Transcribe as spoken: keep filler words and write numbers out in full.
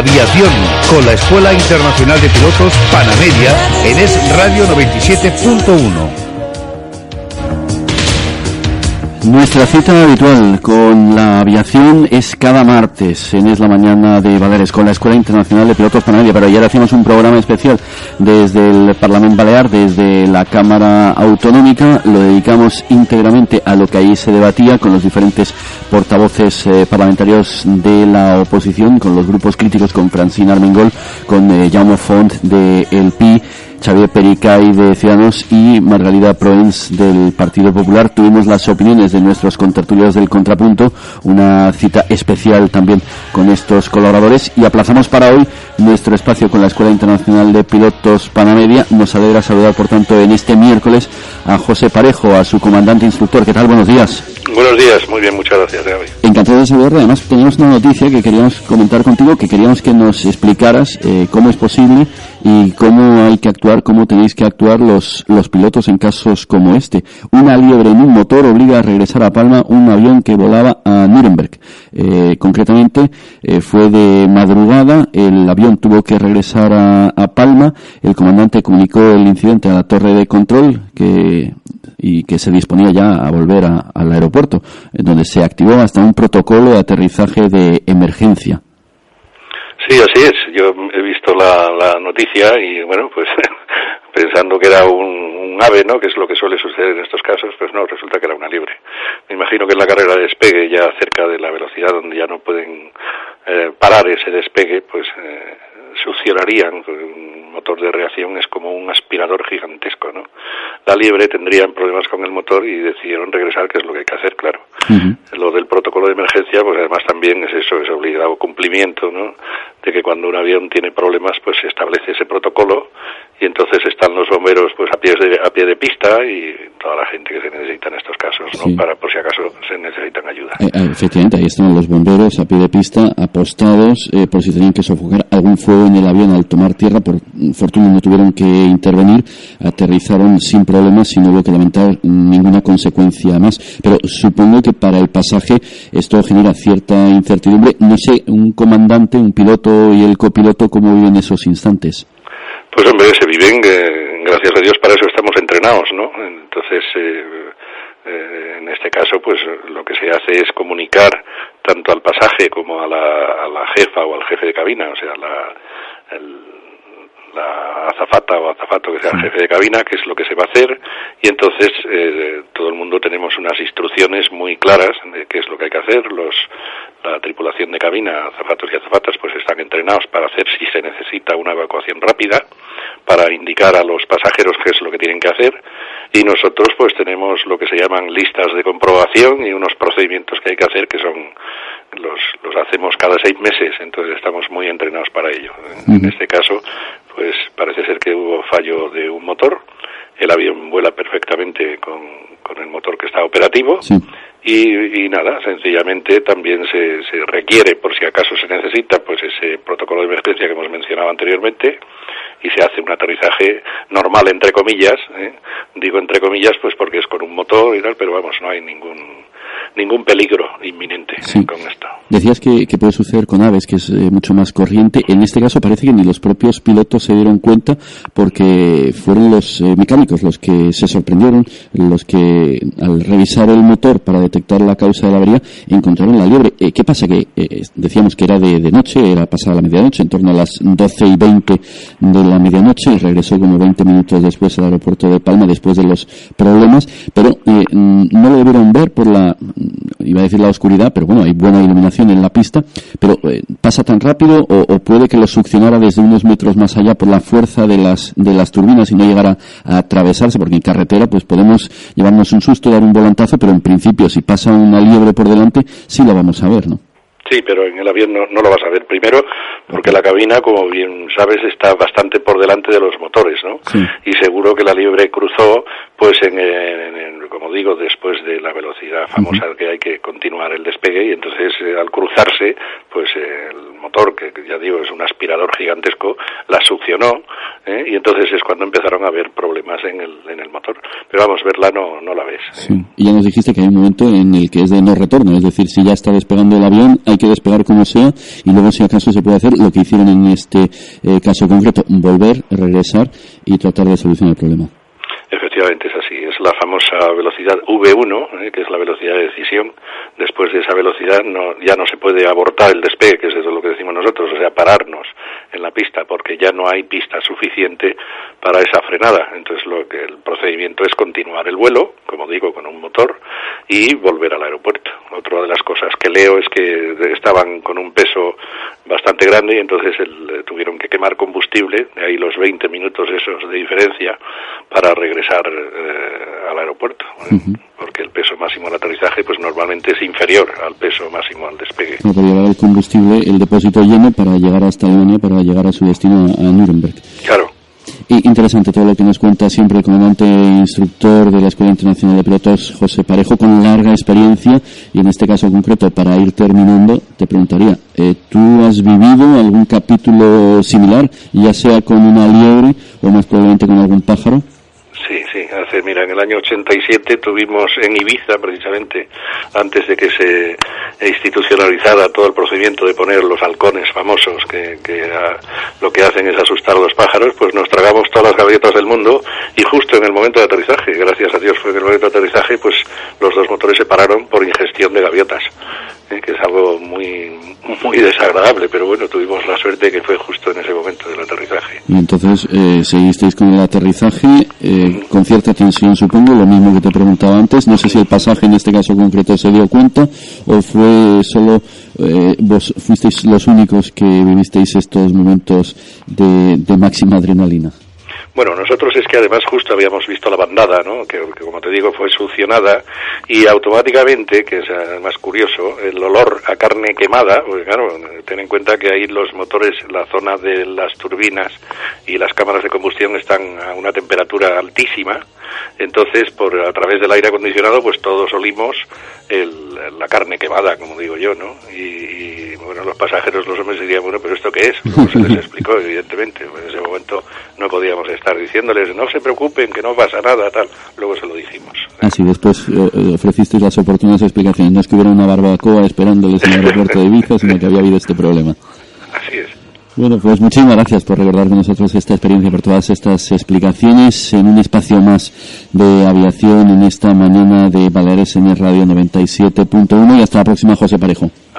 Aviación, con la Escuela Internacional de Pilotos Panamedia en Es Radio noventa y siete punto uno. Nuestra cita habitual con la aviación es cada martes en Es la Mañana de Baleares con la Escuela Internacional de Pilotos Panamedia, pero ayer hacíamos un programa especial desde el Parlamento Balear, desde la Cámara Autonómica. Lo dedicamos íntegramente a lo que ahí se debatía con los diferentes portavoces eh, parlamentarios de la oposición, con los grupos críticos, con Francina Armengol, con eh, Jaume Font de El Pi, Xavier Pericay de Ciudadanos y Margarida Proens del Partido Popular. Tuvimos las opiniones de nuestros contertulios del Contrapunto, una cita especial también con estos colaboradores, y aplazamos para hoy nuestro espacio con la Escuela Internacional de Pilotos Panamedia. Nos alegra saludar, por tanto, en este miércoles a José Parejo, a su comandante instructor. ¿Qué tal? Buenos días. Buenos días, muy bien, muchas gracias, Gaby. Encantado de saludarle. Además, teníamos una noticia que queríamos comentar contigo, que queríamos que nos explicaras eh, cómo es posible y cómo hay que actuar, cómo tenéis que actuar los los pilotos en casos como este. Una liebre en un motor obliga a regresar a Palma un avión que volaba a Nuremberg. Eh, concretamente, eh, fue de madrugada, el avión tuvo que regresar a, a Palma, el comandante comunicó el incidente a la torre de control que y que se disponía ya a volver a, al aeropuerto, donde se activó hasta un protocolo de aterrizaje de emergencia. Sí, así es. Yo he visto la, la noticia y, bueno, pues pensando que era un, un ave, ¿no?, que es lo que suele suceder en estos casos, pues no, resulta que era una liebre. Me imagino que en la carrera de despegue, ya cerca de la velocidad donde ya no pueden eh, parar ese despegue, pues eh, succionarían. Un motor de reacción es como un aspirador gigantesco, ¿no? La liebre tendrían problemas con el motor y decidieron regresar, que es lo que hay que hacer, claro. Uh-huh. Lo del protocolo de emergencia, pues además también es eso, es obligado cumplimiento, ¿no?, de que cuando un avión tiene problemas, pues se establece ese protocolo y entonces están los bomberos pues a pie de, a pie de pista y toda la gente que se necesita en estos casos, ¿no?, sí, para por si acaso se necesitan ayuda. Eh, efectivamente, ahí están los bomberos a pie de pista, apostados, eh, por si tenían que sofocar algún fuego en el avión al tomar tierra. Por fortuna no tuvieron que intervenir, aterrizaron sin problemas y no hubo que lamentar ninguna consecuencia más. Pero supongo que para el pasaje esto genera cierta incertidumbre. No sé, un comandante, un piloto y el copiloto, ¿cómo viven esos instantes? Pues hombre, se viven, eh, gracias a Dios para eso estamos entrenados, ¿no? Entonces, eh, eh, en este caso, pues lo que se hace es comunicar tanto al pasaje como a la, a la jefa o al jefe de cabina, o sea, la, el, la azafata o azafato que sea el jefe de cabina, qué es lo que se va a hacer, y entonces eh, todo el mundo tenemos unas instrucciones muy claras de qué es lo que hay que hacer. Los la tripulación de cabina, azafatos y azafatas, pues están entrenados para hacer, si se necesita, una evacuación rápida, para indicar a los pasajeros qué es lo que tienen que hacer, y nosotros pues tenemos lo que se llaman listas de comprobación y unos procedimientos que hay que hacer que son los los hacemos cada seis meses, entonces estamos muy entrenados para ello. En, en este caso, pues parece ser que hubo fallo de un motor, el avión vuela perfectamente con, con el motor que está operativo. Sí. Y, y nada, sencillamente también se, se requiere, por si acaso se necesita, pues ese protocolo de emergencia que hemos mencionado anteriormente, y se hace un aterrizaje normal, entre comillas, ¿eh? Digo entre comillas pues porque es con un motor y tal, pero vamos, no hay ningún ningún peligro inminente, sí, ¿eh?, con esto. Decías que, que puede suceder con aves, que es eh, mucho más corriente. En este caso parece que ni los propios pilotos se dieron cuenta, porque fueron los eh, mecánicos los que se sorprendieron, los que al revisar el motor para detectar la causa de la avería encontraron la liebre. Eh, ¿Qué pasa? Que eh, decíamos que era de, de noche, era pasada la medianoche, en torno a las doce y veinte de la medianoche, y regresó como veinte minutos después al aeropuerto de Palma después de los problemas, pero eh, no lo debieron ver por la, iba a decir la oscuridad, pero bueno, hay buena iluminación en la pista, pero eh, ¿pasa tan rápido o, o puede que lo succionara desde unos metros más allá por la fuerza de las de las turbinas y no llegara a atravesarse? Porque en carretera pues podemos llevarnos un susto, dar un volantazo, pero en principio si pasa una liebre por delante sí la vamos a ver, ¿no? Sí, pero en el avión no, no lo vas a ver. Primero, porque la cabina, como bien sabes, está bastante por delante de los motores, ¿no? Sí. Y seguro que la liebre cruzó, pues, en, en, en como digo, después de la velocidad famosa uh-huh. que hay que continuar el despegue, y entonces eh, al cruzarse, pues eh, el motor, que, que ya digo es un aspirador gigantesco, la succionó, ¿eh? Y entonces es cuando empezaron a haber problemas en el, en el motor. Pero vamos, verla no, no la ves. Sí. Y ya nos dijiste que hay un momento en el que es de no retorno, es decir, si ya está despegando el avión, hay que despegar como sea, y luego si acaso se puede hacer lo que hicieron en este eh, caso concreto, volver, regresar y tratar de solucionar el problema. Efectivamente es así, es la famosa velocidad V uno, eh, que es la velocidad de decisión. Después de esa velocidad no, ya no se puede abortar el despegue, que es eso lo que decimos nosotros, o sea, pararnos en la pista, porque ya no hay pista suficiente para esa frenada. Entonces lo que el procedimiento es continuar el vuelo, como digo, con un motor, y volver al aeropuerto. Otra de las cosas que leo es que estaban con un peso bastante grande y entonces el, tuvieron que quemar combustible, de ahí los veinte minutos esos de diferencia, para regresar eh, al aeropuerto, ¿eh? Uh-huh. Porque el peso máximo al aterrizaje pues normalmente es inferior al peso máximo al despegue. No, para llevar el combustible, el depósito lleno para llegar hasta Alemania, para llegar a su destino a Nuremberg. Claro. Y interesante todo lo que nos cuenta siempre el comandante e instructor de la Escuela Internacional de Pilotos, José Parejo, con larga experiencia, y en este caso concreto, para ir terminando, te preguntaría, eh, ¿tú has vivido algún capítulo similar, ya sea con una liebre o más probablemente con algún pájaro? Sí, sí, hace, mira, en el año ochenta y siete tuvimos en Ibiza, precisamente, antes de que se institucionalizara todo el procedimiento de poner los halcones famosos, que, que a, lo que hacen es asustar a los pájaros, pues nos tragamos todas las gaviotas del mundo, y justo en el momento de aterrizaje, gracias a Dios fue en el momento de aterrizaje, pues los dos motores se pararon por ingestión de gaviotas, ¿eh? Que es algo muy muy desagradable, pero bueno, tuvimos la suerte que fue justo en ese momento del aterrizaje. Y entonces eh, seguisteis con el aterrizaje, eh, con cierta tensión supongo, lo mismo que te preguntaba antes, no sé si el pasaje en este caso concreto se dio cuenta o fue solo eh, vos fuisteis los únicos que vivisteis estos momentos de, de máxima adrenalina. Bueno, nosotros es que además justo habíamos visto la bandada, ¿no? Que, que como te digo fue succionada y automáticamente, que es más curioso, el olor a carne quemada, porque claro, ten en cuenta que ahí los motores, la zona de las turbinas y las cámaras de combustión están a una temperatura altísima, entonces por a través del aire acondicionado pues todos olimos el, la carne quemada, como digo yo, ¿no? Y, y bueno, los pasajeros, los hombres dirían, bueno, pero ¿esto qué es? Luego se les explicó, evidentemente, pues en ese momento no podíamos estar diciéndoles, no se preocupen, que no pasa nada, tal, luego se lo dijimos. Así, después eh, ofrecisteis las oportunas explicaciones, no es que hubiera una barbacoa esperándoles en el aeropuerto de Ibiza, sino que había habido este problema. Así es. Bueno, pues muchísimas gracias por recordar con nosotros esta experiencia, por todas estas explicaciones en un espacio más de aviación en esta mañana de Baleares en el Radio noventa y siete punto uno y hasta la próxima, José Parejo.